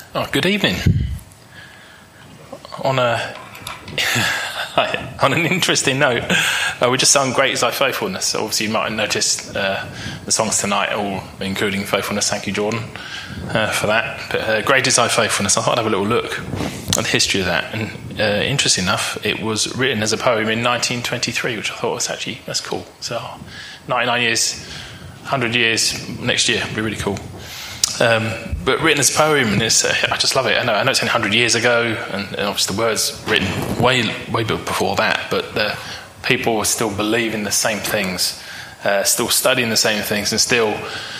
Oh, good evening. On an interesting note, we just sung "Great Is Thy Faithfulness." Obviously, you might have noticed the songs tonight, all including faithfulness. Thank you, Jordan, for that. But "Great Is Thy Faithfulness," I thought I'd have a little look at the history of that. And interesting enough, it was written as a poem in 1923, which I thought was that's cool. So, 99 years, 100 years next year, be really cool. But written as a poem, and I just love it. I know it's only 100 years ago, and obviously the words written way before that, but the people were still believing the same things, still studying the same things, and still,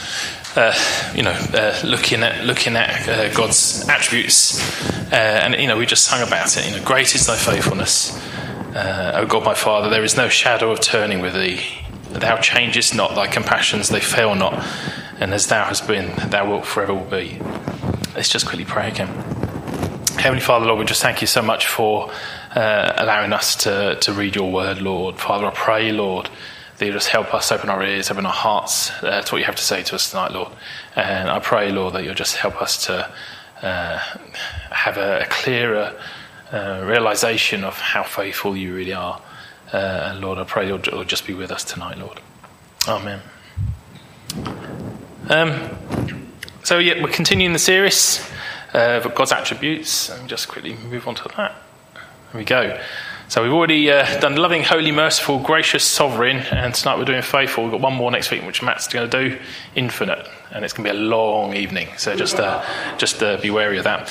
looking at God's attributes. And we just sung about it. Great is Thy faithfulness, O God, my Father. There is no shadow of turning with Thee. Thou changest not, Thy compassions they fail not. And as Thou hast been, Thou wilt forever will be. Let's just quickly pray again. Heavenly Father, Lord, we just thank You so much for allowing us to read Your word, Lord. Father, I pray, Lord, that You just help us, open our ears, open our hearts to what You have to say to us tonight, Lord. And I pray, Lord, that You'll just help us to have a clearer realisation of how faithful You really are. And Lord, I pray You'll just be with us tonight, Lord. Amen. We're continuing the series of God's attributes, and just quickly move on to that. There we go. So we've already done loving, holy, merciful, gracious, sovereign, and tonight we're doing faithful. We've got one more next week, which Matt's going to do, infinite, and it's going to be a long evening. So just be wary of that.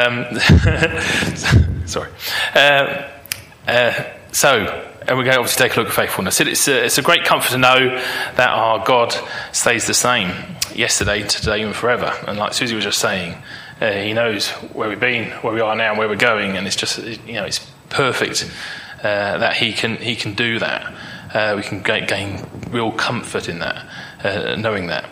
Sorry. And we're going to obviously take a look at faithfulness. It's a great comfort to know that our God stays the same yesterday, today, and forever. And like Susie was just saying, He knows where we've been, where we are now, and where we're going. And it's just, it's perfect that He can do that. We can gain real comfort in that, knowing that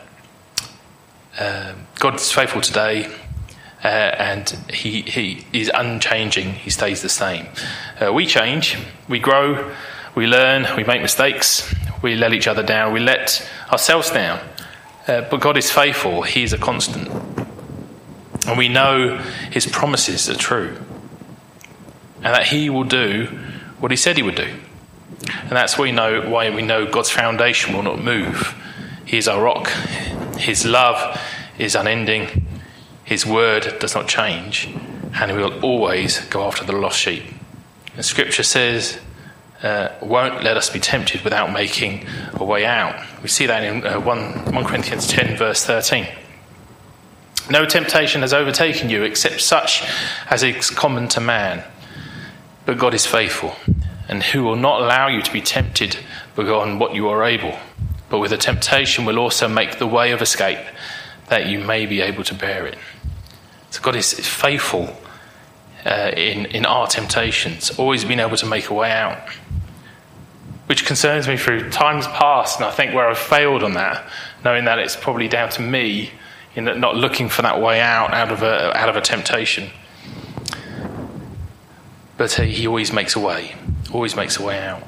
God is faithful today. And he is unchanging. He stays the same. We change, we grow, we learn, we make mistakes, we let each other down, we let ourselves down. But God is faithful. He is a constant. And we know His promises are true. And that He will do what He said He would do. And that's why we know God's foundation will not move. He is our rock. His love is unending. His word does not change, and He will always go after the lost sheep. And Scripture says, won't let us be tempted without making a way out. We see that in 1 Corinthians 10, verse 13. No temptation has overtaken you except such as is common to man. But God is faithful, and who will not allow you to be tempted beyond what you are able, but with the temptation will also make the way of escape, that you may be able to bear it. So God is faithful in our temptations, always being able to make a way out, which concerns me through times past, and I think where I've failed on that, knowing that it's probably down to me in not looking for that way out of a temptation. But He always makes a way out.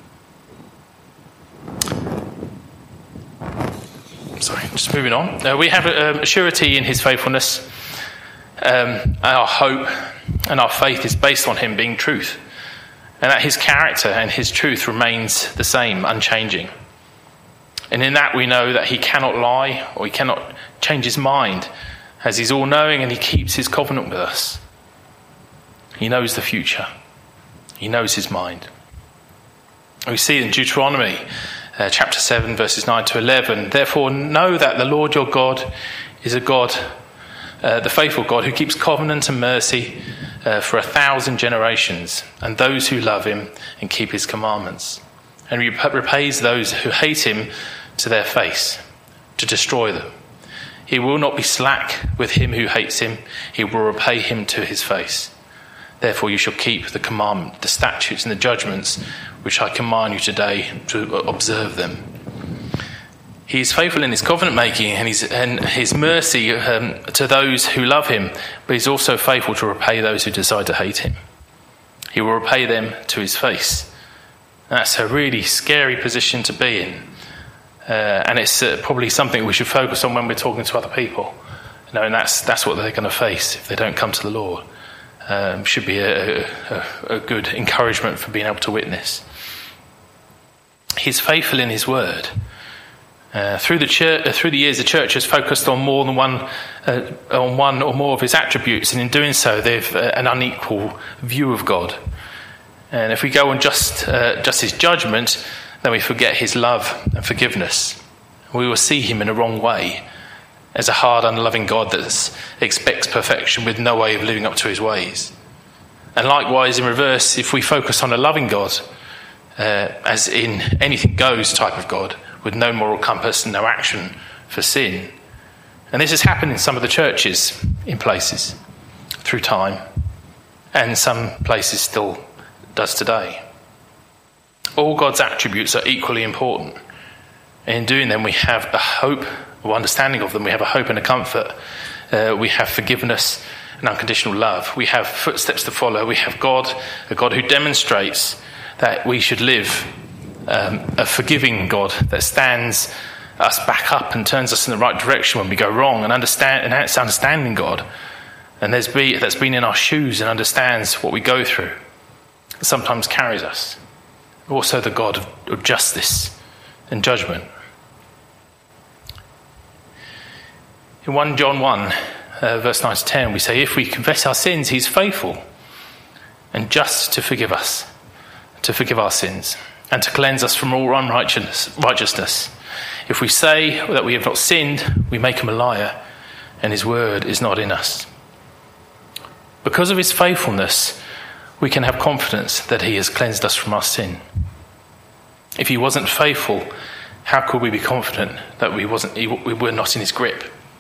Sorry, just moving on. We have a surety in His faithfulness. Our hope and our faith is based on Him being truth, and that His character and His truth remains the same, unchanging. And in that we know that He cannot lie, or He cannot change His mind, as He's all-knowing and He keeps His covenant with us. He knows the future. He knows His mind. We see in Deuteronomy chapter 7, verses 9 to 11, therefore know that the Lord your God is a God, the faithful God, who keeps covenant and mercy for 1,000 generations, and those who love Him and keep His commandments. And He repays those who hate Him to their face, to destroy them. He will not be slack with him who hates Him. He will repay him to his face. Therefore you shall keep the commandment, the statutes and the judgments which I command you today, to observe them. He is faithful in His covenant making and His mercy to those who love Him, but He's also faithful to repay those who decide to hate Him. He will repay them to His face. That's a really scary position to be in, and it's probably something we should focus on when we're talking to other people. knowing that's what they're going to face if they don't come to the Lord. Should be a good encouragement for being able to witness. He's faithful in his word. Through the years, the church has focused on on one or more of his attributes, and in doing so, they've an unequal view of God. And if we go on just his judgment, then we forget his love and forgiveness. We will see him in a wrong way, as a hard, unloving God that expects perfection with no way of living up to his ways. And likewise, in reverse, if we focus on a loving God, as in anything goes type of God, with no moral compass and no action for sin. And this has happened in some of the churches in places through time, and some places still does today. All God's attributes are equally important. In doing them, we have a hope or understanding of them. We have a hope and a comfort. We have forgiveness and unconditional love. We have footsteps to follow. We have a God who demonstrates that we should live a forgiving God that stands us back up and turns us in the right direction when we go wrong, and that's understanding God, and that's been in our shoes and understands what we go through, sometimes carries us. Also the God of justice and judgment. In 1 John 1, verse 9 to 10, we say, if we confess our sins, he's faithful and just to forgive us, to forgive our sins, and to cleanse us from all unrighteousness. If we say that we have not sinned, we make him a liar, and his word is not in us. Because of his faithfulness, we can have confidence that he has cleansed us from our sin. If he wasn't faithful, how could we be confident that we were not in his grip?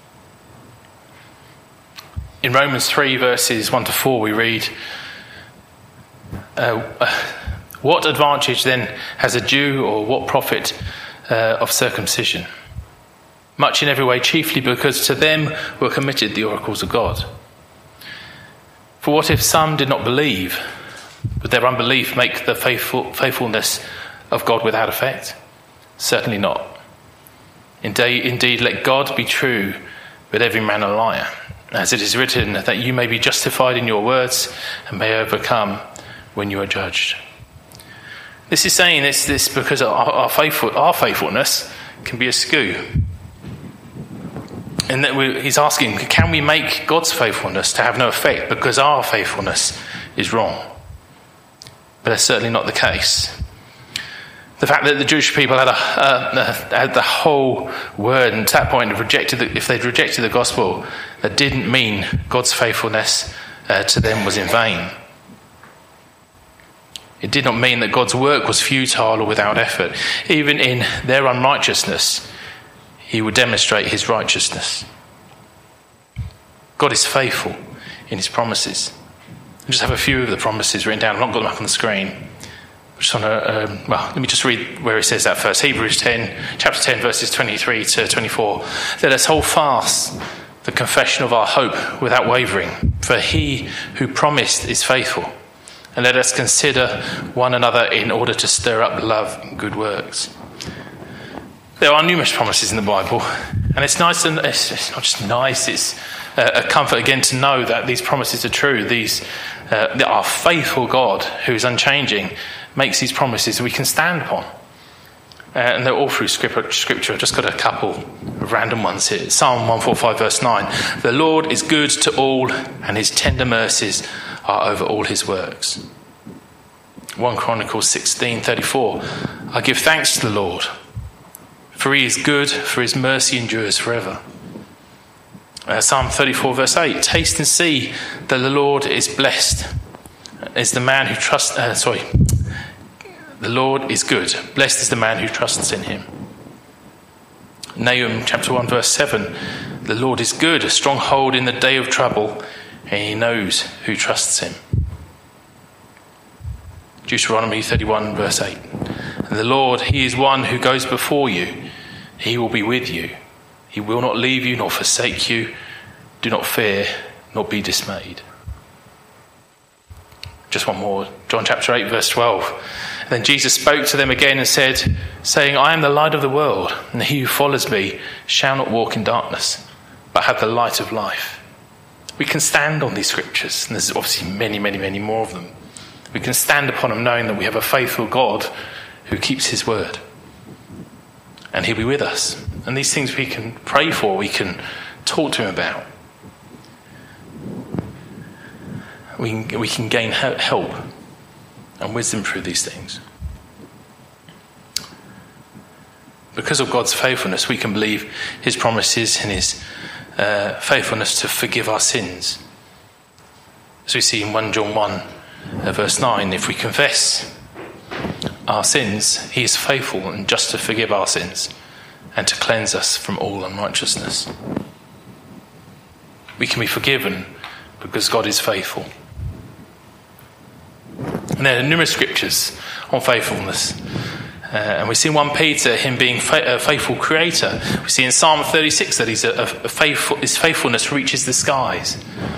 In Romans 3, verses 1 to 4, we read, what advantage then has a Jew, or what profit of circumcision? Much in every way, chiefly because to them were committed the oracles of God. For what if some did not believe? Would their unbelief make the faithfulness of God without effect? Certainly not. Indeed, let God be true, but every man a liar. As it is written, that you may be justified in your words and may overcome when you are judged. This is saying this because our faithfulness can be askew. And that he's asking, can we make God's faithfulness to have no effect because our faithfulness is wrong? But that's certainly not the case. The fact that the Jewish people had the whole word, and to that point, if they'd rejected the gospel, that didn't mean God's faithfulness to them was in vain. It did not mean that God's work was futile or without effort. Even in their unrighteousness, he would demonstrate his righteousness. God is faithful in his promises. I just have a few of the promises written down. I've not got them up on the screen. Let me just read where it says that first. Hebrews 10, chapter 10, verses 23 to 24. Let us hold fast the confession of our hope without wavering, for he who promised is faithful. And let us consider one another in order to stir up love and good works. There are numerous promises in the Bible, and it's nice, and it's not just nice, it's a comfort again to know that these promises are true. Our faithful God, who is unchanging, makes these promises we can stand upon. And they're all through Scripture. I've just got a couple of random ones here. Psalm 145, verse 9. The Lord is good to all, and his tender mercies are over all his works. 1 Chronicles 16:34. I give thanks to the Lord, for he is good, for his mercy endures forever. Psalm 34, verse 8. Taste and see that the Lord is blessed. Is the man who trusts. The Lord is good. Blessed is the man who trusts in him. Nahum chapter 1, verse 7. The Lord is good, a stronghold in the day of trouble, and he knows who trusts him. Deuteronomy 31, verse 8. And the Lord, he is one who goes before you. He will be with you. He will not leave you nor forsake you. Do not fear, nor be dismayed. Just one more. John chapter 8, verse 12. And then Jesus spoke to them again and said, saying, I am the light of the world, and he who follows me shall not walk in darkness, but have the light of life. We can stand on these scriptures, and there's obviously many, many, many more of them. We can stand upon them knowing that we have a faithful God who keeps his word. And he'll be with us. And these things we can pray for, we can talk to him about. We can gain help and wisdom through these things. Because of God's faithfulness, we can believe his promises and his faithfulness to forgive our sins. As we see in 1 John 1, verse 9, if we confess our sins, he is faithful and just to forgive our sins and to cleanse us from all unrighteousness. We can be forgiven because God is faithful. And there are numerous scriptures on faithfulness. And we see in 1 Peter him being a faithful creator. We see in Psalm 36 that his faithfulness reaches the skies.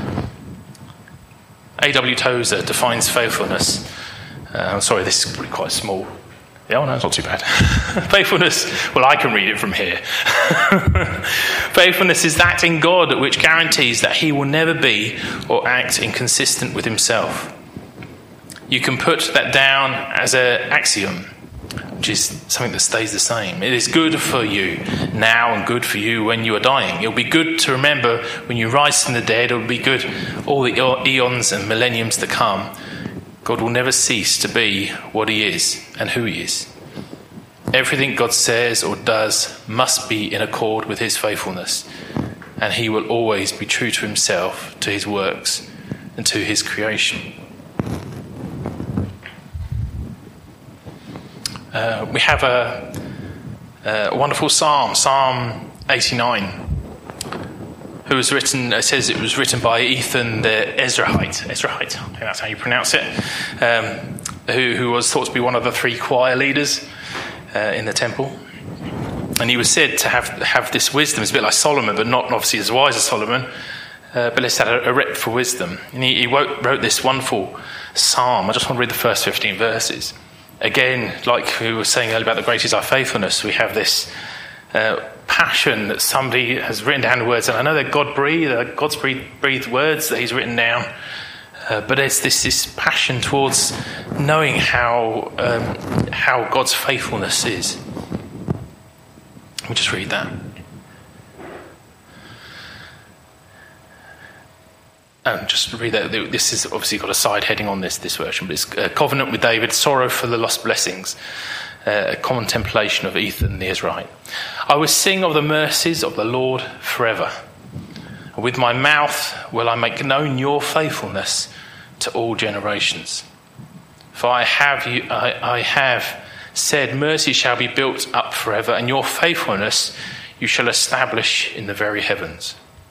A.W. Tozer defines faithfulness. I'm sorry, this is probably quite small. Yeah, oh no, it's not too bad. Faithfulness, well, I can read it from here. Faithfulness is that in God which guarantees that he will never be or act inconsistent with himself. You can put that down as an axiom, which is something that stays the same. It is good for you now and good for you when you are dying. It will be good to remember when you rise from the dead. It will be good all the eons and millenniums to come. God will never cease to be what he is and who he is. Everything God says or does must be in accord with his faithfulness, and he will always be true to himself, to his works, and to his creation. We have a wonderful psalm, Psalm 89, who was written, it says it was written by Ethan the Ezrahite, I think that's how you pronounce it, who was thought to be one of the 3 choir leaders in the temple. And he was said to have this wisdom. It's a bit like Solomon, but not obviously as wise as Solomon, but it's had a rep for wisdom. And he wrote this wonderful psalm. I just want to read the first 15 verses. Again, like we were saying earlier about the great is our faithfulness, we have this passion that somebody has written down the words, and I know they're God's breathed words that he's written down, but it's this passion towards knowing how God's faithfulness is. Let me just read that. Just read that. This has obviously got a side heading on this version, but it's Covenant with David, Sorrow for the Lost Blessings, a contemplation of Ethan the Ezrahite. I will sing of the mercies of the Lord forever. With my mouth will I make known your faithfulness to all generations. For I have said, mercy shall be built up forever, and your faithfulness you shall establish in the very heavens.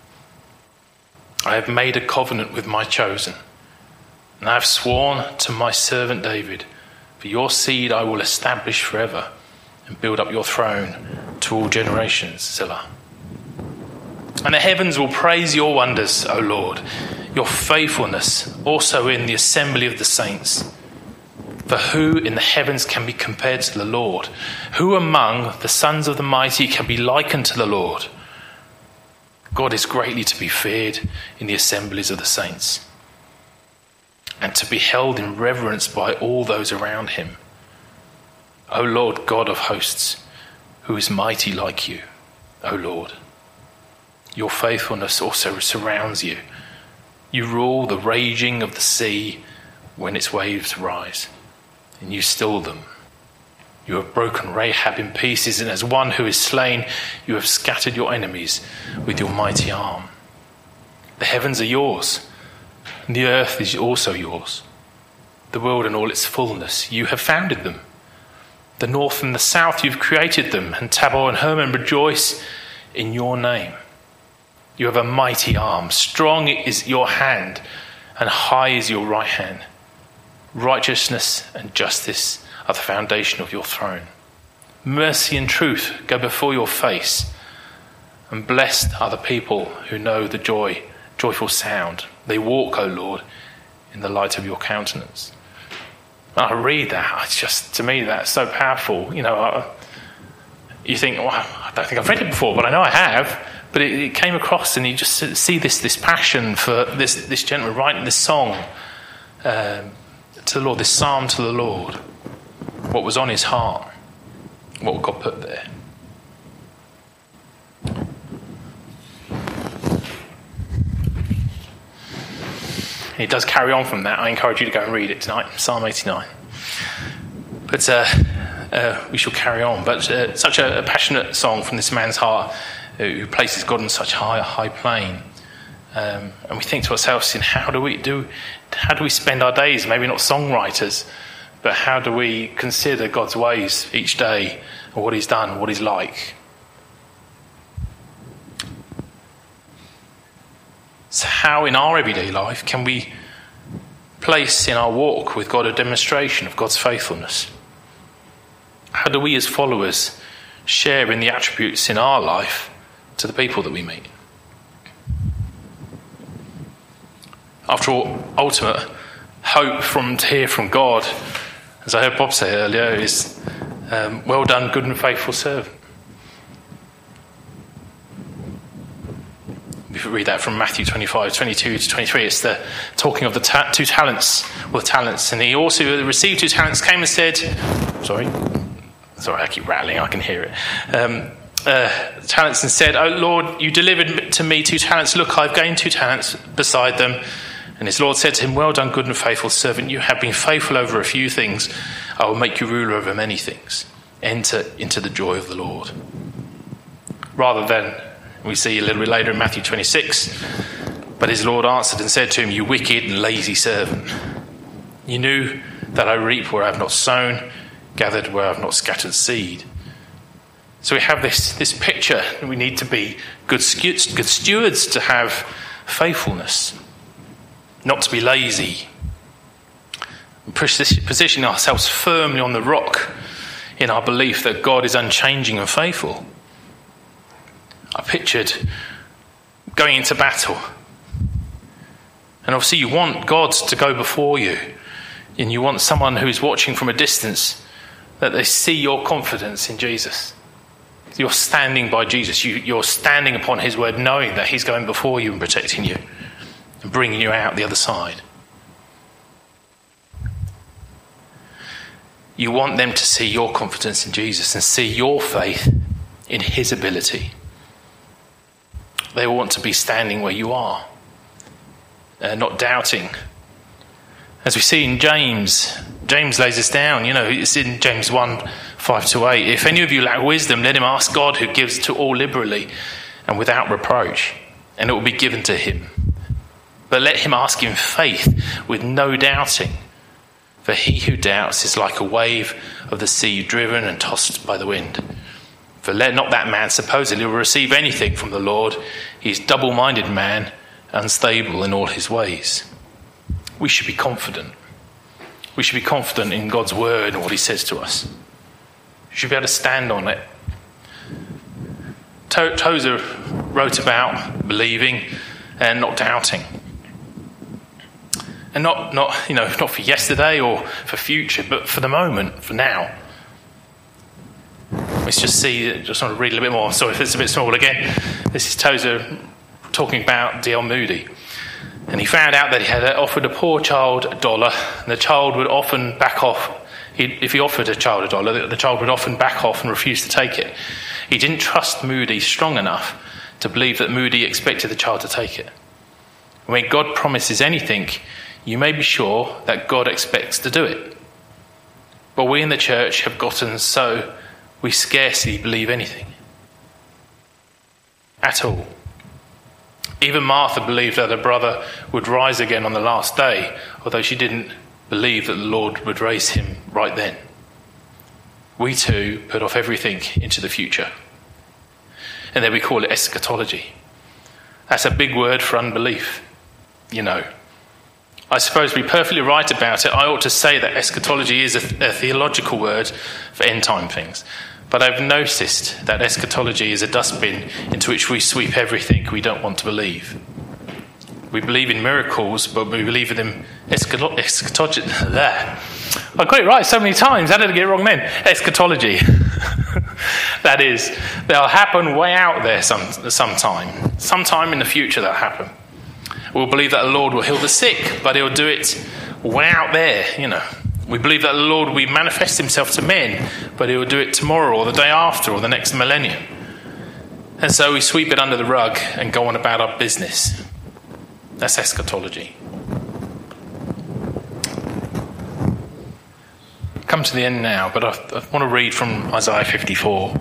I have made a covenant with my chosen, and I have sworn to my servant David, for your seed I will establish forever and build up your throne to all generations, Selah. And the heavens will praise your wonders, O Lord, your faithfulness also in the assembly of the saints. For who in the heavens can be compared to the Lord? Who among the sons of the mighty can be likened to the Lord? God is greatly to be feared in the assemblies of the saints, and to be held in reverence by all those around him. O Lord God of hosts, who is mighty like you, O Lord. Your faithfulness also surrounds you. You rule the raging of the sea when its waves rise, and you still them. You have broken Rahab in pieces, and as one who is slain, you have scattered your enemies with your mighty arm. The heavens are yours, and the earth is also yours. The world and all its fullness, you have founded them. The north and the south, you've created them, and Tabor and Hermon rejoice in your name. You have a mighty arm, strong is your hand, and high is your right hand. Righteousness and justice are the foundation of your throne. Mercy and truth go before your face, and blessed are the people who know the joyful sound. They walk, O Lord, in the light of your countenance. When I read that, it's just, to me, that's so powerful. You know, you think, well, I don't think I've read it before, but I know I have. But it came across, and you just see this passion for this gentleman writing this song to the Lord, this psalm to the Lord. What was on his heart, what God put there. And it does carry on from that. I encourage you to go and read it tonight, Psalm 89. But we shall carry on. But such a passionate song from this man's heart, who places God on such a high plane. And we think to ourselves, how do we spend our days? Maybe not songwriters, but how do we consider God's ways each day, and what he's done, what he's like? So how in our everyday life can we place in our walk with God a demonstration of God's faithfulness? How do we as followers share in the attributes in our life to the people that we meet? After all, ultimate hope to hear from God, as I heard Bob say earlier, is well done, good and faithful servant. If you read that from Matthew 25, 22 to 23, it's the talking of the 2 talents, and he also who received 2 talents came and said, sorry, I keep rattling, I can hear it. Talents, and said, "Oh Lord, you delivered to me 2 talents. Look, I've gained 2 talents beside them." And his Lord said to him, "Well done, good and faithful servant. You have been faithful over a few things. I will make you ruler over many things. Enter into the joy of the Lord." Rather than, we see a little bit later in Matthew 26, but his Lord answered and said to him, "You wicked and lazy servant. You knew that I reap where I have not sown, gathered where I have not scattered seed." So we have this picture. We need to be good stewards, to have faithfulness, not to be lazy. Positioning ourselves firmly on the rock in our belief that God is unchanging and faithful. I pictured going into battle. And obviously you want God to go before you. And you want someone who is watching from a distance, that they see your confidence in Jesus. You're standing by Jesus. You're standing upon his word, knowing that he's going before you and protecting you and bringing you out the other side. You want them to see your confidence in Jesus and see your faith in his ability. They want to be standing where you are, not doubting. As we see in James lays this down. It's in James 1, 5-8. "If any of you lack wisdom, let him ask God, who gives to all liberally and without reproach, and it will be given to him. But let him ask in faith with no doubting. For he who doubts is like a wave of the sea driven and tossed by the wind. For let not that man suppose that he will receive anything from the Lord. He is double-minded man, unstable in all his ways." We should be confident. We should be confident in God's word and what he says to us. We should be able to stand on it. Tozer wrote about believing and not doubting. And not for yesterday or for future, but for the moment, for now. Let's just want to read a little bit more. Sorry if it's a bit small again. This is Tozer talking about D.L. Moody. And he found out that he had offered a poor child $1, and the child would often back off. If he offered a child $1, the child would often back off and refuse to take it. He didn't trust Moody strong enough to believe that Moody expected the child to take it. When God promises anything, you may be sure that God expects to do it. But we in the church have gotten so we scarcely believe anything at all. Even Martha believed that her brother would rise again on the last day, although she didn't believe that the Lord would raise him right then. We too put off everything into the future. And then we call it eschatology. That's a big word for unbelief, I suppose to be perfectly right about it, I ought to say that eschatology is a theological word for end-time things. But I've noticed that eschatology is a dustbin into which we sweep everything we don't want to believe. We believe in miracles, but we believe in them eschatology. There. I got it right so many times. How did I get it wrong then? Eschatology. That is, they'll happen way out there sometime in the future that'll happen. We'll believe that the Lord will heal the sick, but he'll do it way out there, We believe that the Lord will manifest himself to men, but he will do it tomorrow or the day after or the next millennium. And so we sweep it under the rug and go on about our business. That's eschatology. Come to the end now, but I want to read from Isaiah 54.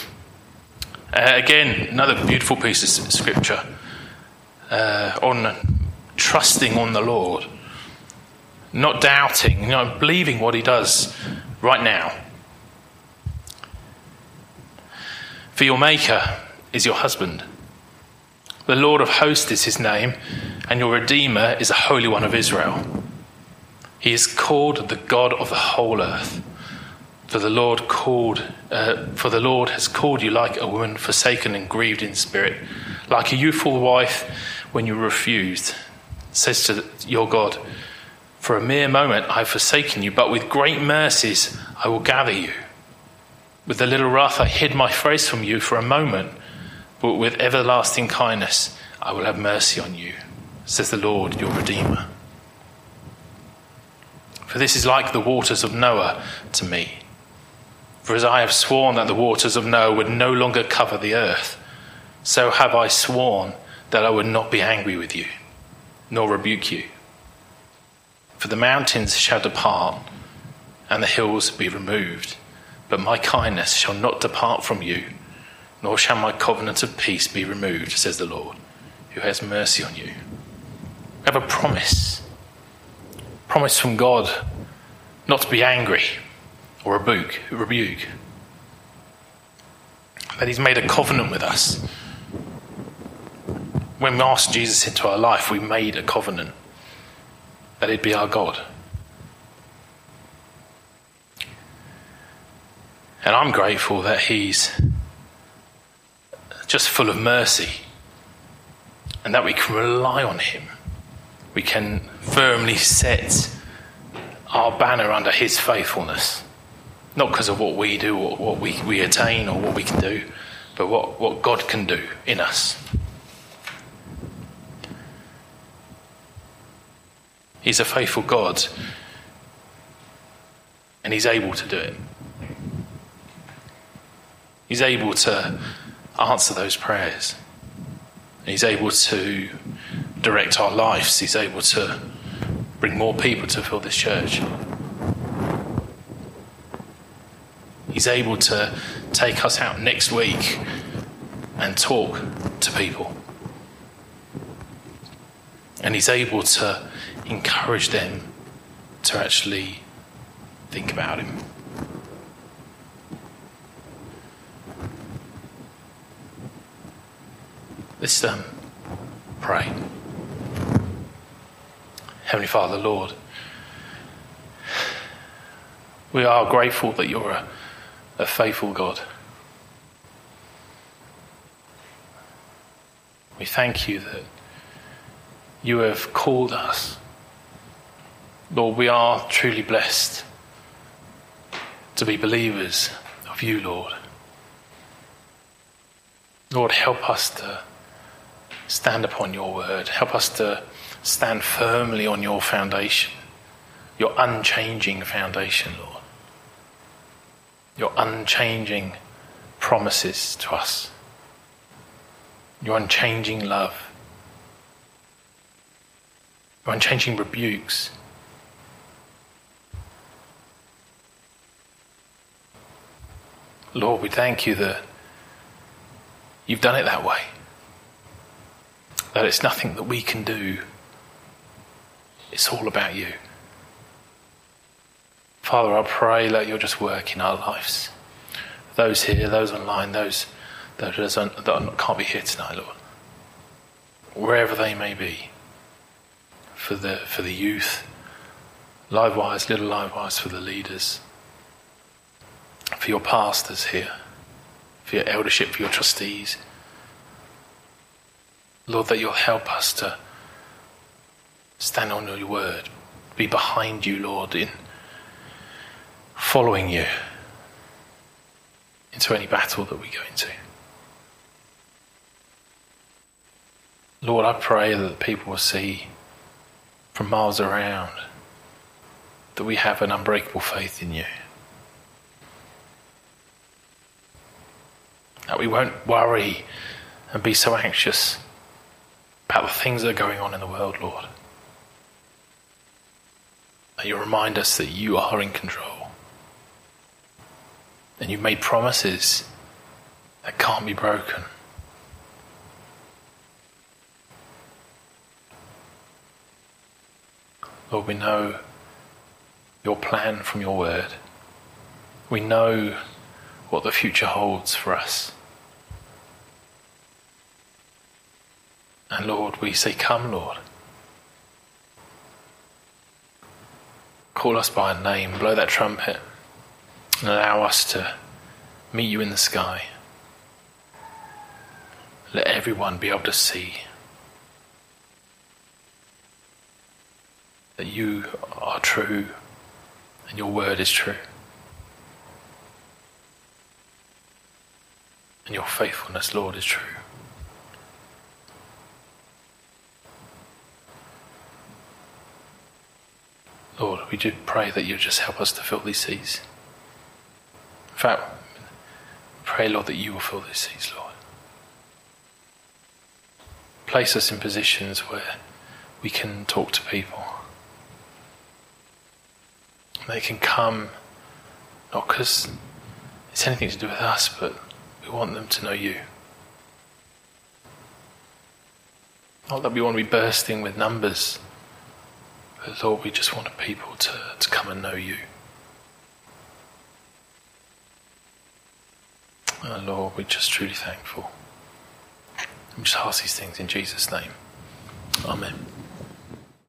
Again, another beautiful piece of scripture on trusting on the Lord. Not doubting, believing what he does right now. For your Maker is your husband. The Lord of hosts is his name, and your Redeemer is the Holy One of Israel. He is called the God of the whole earth. For the Lord has called you like a woman forsaken and grieved in spirit, like a youthful wife when you refused. Says to your God, for a mere moment I have forsaken you, but with great mercies I will gather you. With a little wrath I hid my face from you for a moment, but with everlasting kindness I will have mercy on you, says the Lord your Redeemer. For this is like the waters of Noah to me. For as I have sworn that the waters of Noah would no longer cover the earth, so have I sworn that I would not be angry with you, nor rebuke you. For the mountains shall depart, and the hills be removed, but my kindness shall not depart from you, nor shall my covenant of peace be removed, says the Lord, who has mercy on you. We have a promise from God not to be angry or rebuke. That he's made a covenant with us. When we asked Jesus into our life, we made a covenant that he'd be our God. And I'm grateful that he's just full of mercy and that we can rely on him. We can firmly set our banner under his faithfulness. Not because of what we do or what we attain or what we can do, but what God can do in us. He's a faithful God, and he's able to do it. He's able to answer those prayers. He's able to direct our lives. He's able to bring more people to fill this church. He's able to take us out next week and talk to people. And he's able to encourage them to actually think about him. Let's pray. Heavenly Father, Lord, we are grateful that you're a faithful God. We thank you that you have called us. Lord, we are truly blessed to be believers of you, Lord. Lord, help us to stand upon your word. Help us to stand firmly on your foundation, your unchanging foundation, Lord. Your unchanging promises to us. Your unchanging love. Your unchanging rebukes. Lord, we thank you that you've done it that way. That it's nothing that we can do. It's all about you. Father, I pray that you'll just work in our lives. Those here, those online, those that can't be here tonight, Lord. Wherever they may be. For the youth, Live Wires, Little Live Wires, for the leaders. For your pastors here. For your eldership, for your trustees. Lord, that you'll help us to stand on your word. Be behind you, Lord, in following you, in into any battle that we go into. Lord, I pray that people will see from miles around that we have an unbreakable faith in you. That we won't worry and be so anxious about the things that are going on in the world, Lord. That you remind us that you are in control. And you've made promises that can't be broken. Lord, we know your plan from your word. We know what the future holds for us. And Lord, we say, come, Lord. Call us by name, blow that trumpet, and allow us to meet you in the sky. Let everyone be able to see that you are true and your word is true. And your faithfulness, Lord, is true. Lord, we do pray that you just help us to fill these seas. In fact, pray, Lord, that you will fill these seas, Lord. Place us in positions where we can talk to people. They can come, not because it's anything to do with us, but we want them to know you. Not that we want to be bursting with numbers, but Lord, we just want people to come and know you. And Lord, we're just truly thankful. We just ask these things in Jesus' name. Amen.